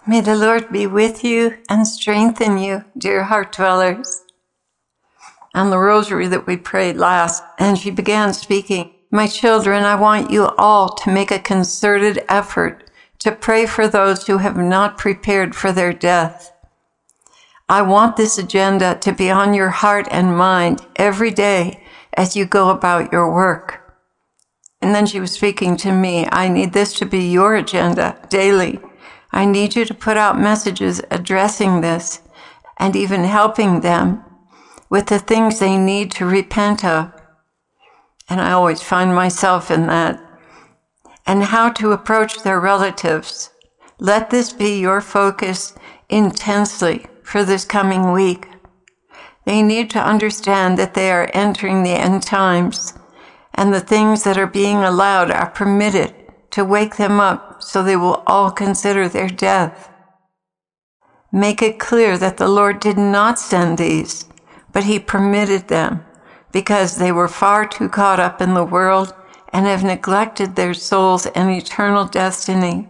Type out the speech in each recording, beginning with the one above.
May the Lord be with you and strengthen you, dear heart dwellers. On the rosary that we prayed last, and she began speaking, my children, I want you all to make a concerted effort to pray for those who have not prepared for their death. I want this agenda to be on your heart and mind every day as you go about your work. And then she was speaking to me. I need this to be your agenda daily. I need you to put out messages addressing this and even helping them with the things they need to repent of. And I always find myself in that. And how to approach their relatives. Let this be your focus intensely for this coming week. They need to understand that they are entering the end times, and the things that are being allowed are permitted to wake them up so they will all consider their death. Make it clear that the Lord did not send these, but he permitted them because they were far too caught up in the world and have neglected their souls and eternal destiny.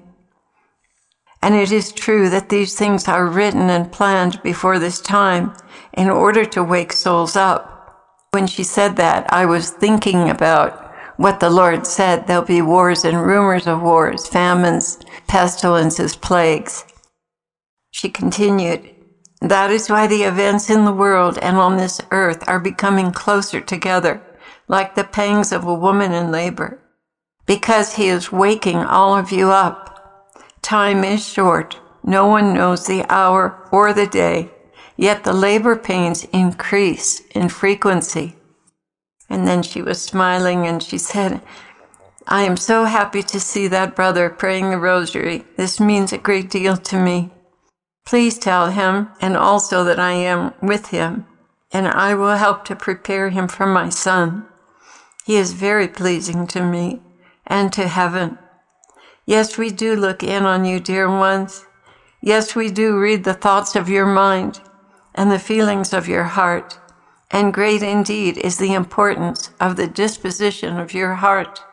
And it is true that these things are written and planned before this time in order to wake souls up. When she said that, I was thinking about what the Lord said. There'll be wars and rumors of wars, famines, pestilences, plagues. She continued, that is why the events in the world and on this earth are becoming closer together, like the pangs of a woman in labor, because he is waking all of you up. Time is short. No one knows the hour or the day, yet the labor pains increase in frequency. And then she was smiling and she said, I am so happy to see that brother praying the rosary. This means a great deal to me. Please tell him and also that I am with him, and I will help to prepare him for my son. He is very pleasing to me and to heaven. Yes, we do look in on you, dear ones. Yes, we do read the thoughts of your mind and the feelings of your heart. And great indeed is the importance of the disposition of your heart.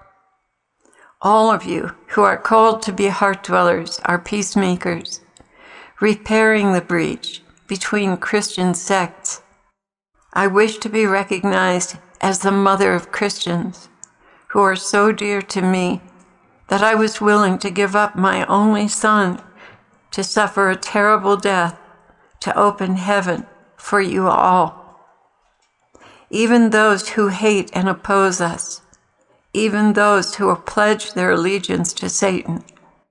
All of you who are called to be heart dwellers are peacemakers, repairing the breach between Christian sects. I wish to be recognized as the mother of Christians who are so dear to me that I was willing to give up my only son to suffer a terrible death to open heaven for you all. Even those who hate and oppose us, even those who have pledged their allegiance to Satan,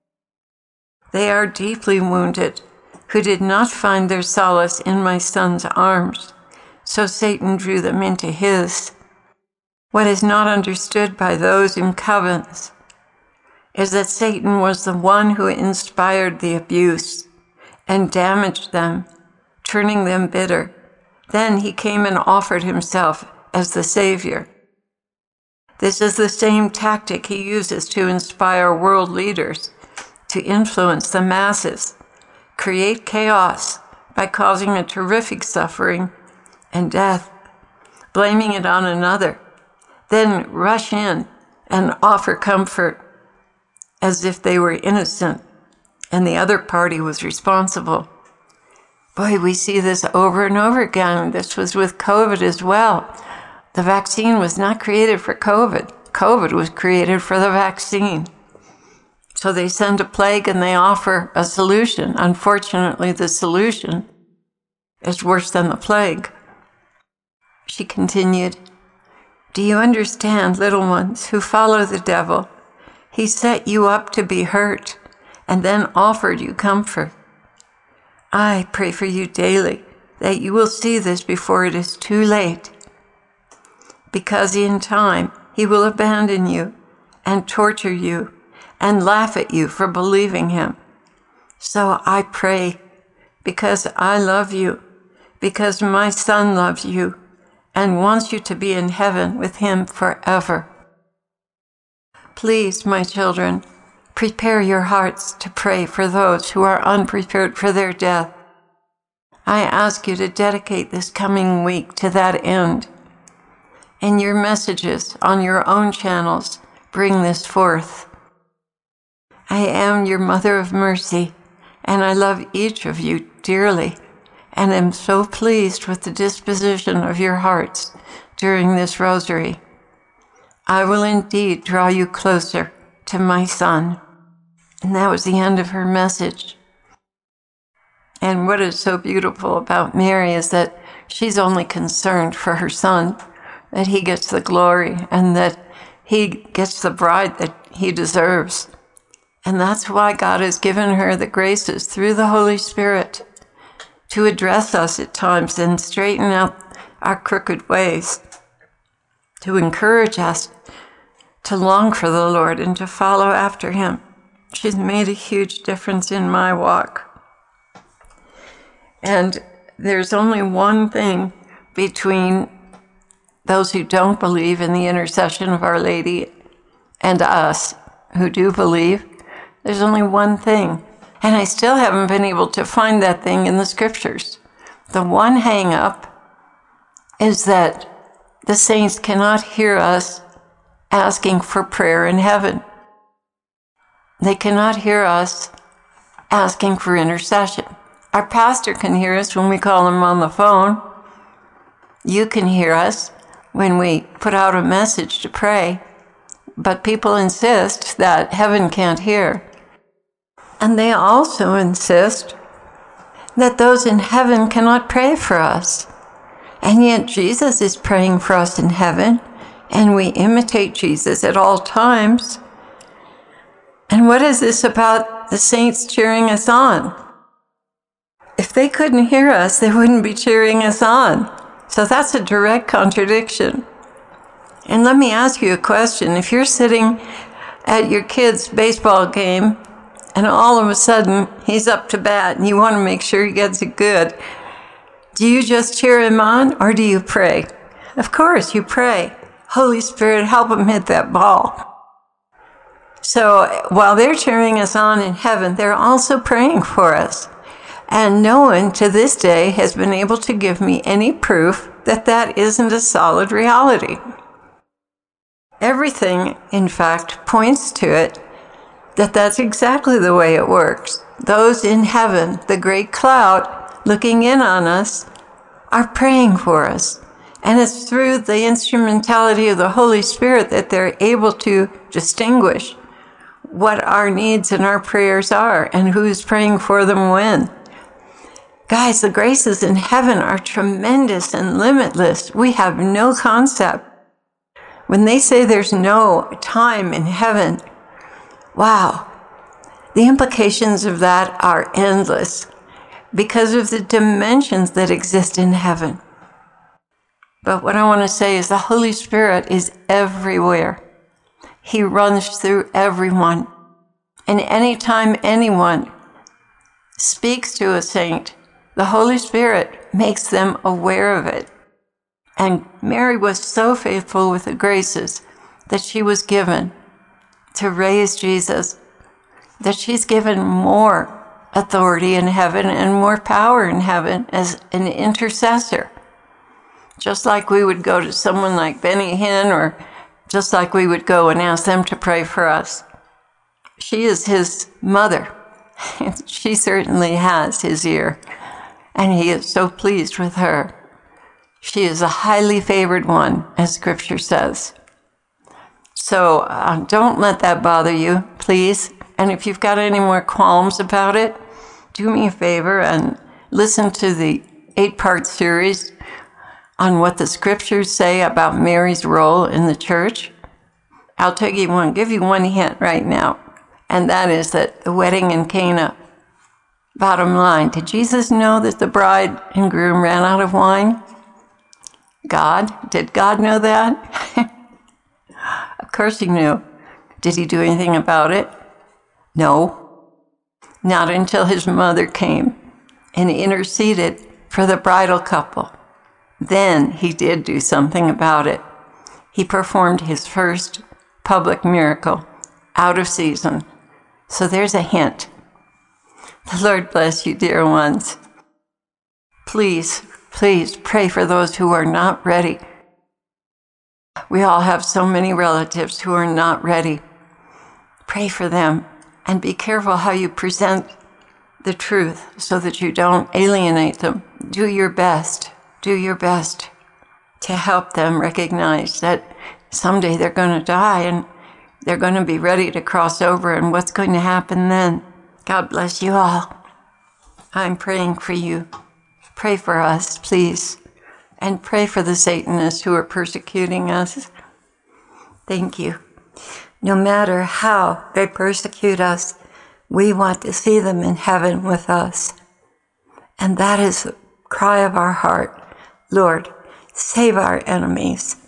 they are deeply wounded who did not find their solace in my son's arms, so Satan drew them into his. What is not understood by those in covens is that Satan was the one who inspired the abuse and damaged them, turning them bitter. Then he came and offered himself as the Savior. This is the same tactic he uses to inspire world leaders, to influence the masses, create chaos by causing a terrific suffering and death, blaming it on another, then rush in and offer comfort as if they were innocent and the other party was responsible. Boy, we see this over and over again. This was with COVID as well. The vaccine was not created for COVID. COVID was created for the vaccine. So they send a plague and they offer a solution. Unfortunately, the solution is worse than the plague. She continued, do you understand, little ones who follow the devil? He set you up to be hurt and then offered you comfort. I pray for you daily that you will see this before it is too late, because in time he will abandon you and torture you and laugh at you for believing him. So I pray, because I love you, because my son loves you and wants you to be in heaven with him forever. Please, my children, prepare your hearts to pray for those who are unprepared for their death. I ask you to dedicate this coming week to that end. In your messages on your own channels, bring this forth. I am your Mother of Mercy, and I love each of you dearly, and am so pleased with the disposition of your hearts during this rosary. I will indeed draw you closer to my Son. And that was the end of her message. And what is so beautiful about Mary is that she's only concerned for her Son, that he gets the glory and that he gets the bride that he deserves. And that's why God has given her the graces through the Holy Spirit to address us at times and straighten out our crooked ways, to encourage us to long for the Lord and to follow after him. She's made a huge difference in my walk. And there's only one thing between those who don't believe in the intercession of Our Lady and us who do believe. There's only one thing. And I still haven't been able to find that thing in the scriptures. The one hang-up is that the saints cannot hear us asking for prayer in heaven. They cannot hear us asking for intercession. Our pastor can hear us when we call him on the phone. You can hear us when we put out a message to pray. But people insist that heaven can't hear. And they also insist that those in heaven cannot pray for us. And yet Jesus is praying for us in heaven, and we imitate Jesus at all times. And what is this about the saints cheering us on? If they couldn't hear us, they wouldn't be cheering us on. So that's a direct contradiction. And let me ask you a question. If you're sitting at your kid's baseball game and all of a sudden he's up to bat and you want to make sure he gets it good, do you just cheer him on or do you pray? Of course, you pray. Holy Spirit, help him hit that ball. So while they're cheering us on in heaven, they're also praying for us. And no one to this day has been able to give me any proof that that isn't a solid reality. Everything, in fact, points to it that that's exactly the way it works. Those in heaven, the great cloud looking in on us, are praying for us. And it's through the instrumentality of the Holy Spirit that they're able to distinguish what our needs and our prayers are and who's praying for them when. Guys, the graces in heaven are tremendous and limitless. We have no concept. When they say there's no time in heaven, wow, the implications of that are endless because of the dimensions that exist in heaven. But what I want to say is the Holy Spirit is everywhere. He runs through everyone. And anytime anyone speaks to a saint, the Holy Spirit makes them aware of it. And Mary was so faithful with the graces that she was given to raise Jesus, that she's given more authority in heaven and more power in heaven as an intercessor. Just like we would go to someone like Benny Hinn, or just like we would go and ask them to pray for us. She is his mother. She certainly has his ear, and he is so pleased with her. She is a highly favored one, as Scripture says. So don't let that bother you, please. And if you've got any more qualms about it, do me a favor and listen to the 8-part series on what the Scriptures say about Mary's role in the church. I'll give you one hint right now, and that is that the wedding in Cana, bottom line, did Jesus know that the bride and groom ran out of wine? Did God know that? Of course he knew. Did he do anything about it? No. Not until his mother came and interceded for the bridal couple. Then he did do something about it. He performed his first public miracle out of season. So there's a hint. The Lord bless you, dear ones. Please, please pray for those who are not ready. We all have so many relatives who are not ready. Pray for them and be careful how you present the truth so that you don't alienate them. Do your best. Do your best to help them recognize that someday they're going to die and they're going to be ready to cross over, and what's going to happen then. God bless you all. I'm praying for you. Pray for us, please. And pray for the Satanists who are persecuting us. Thank you. No matter how they persecute us, we want to see them in heaven with us. And that is the cry of our heart. Lord, save our enemies.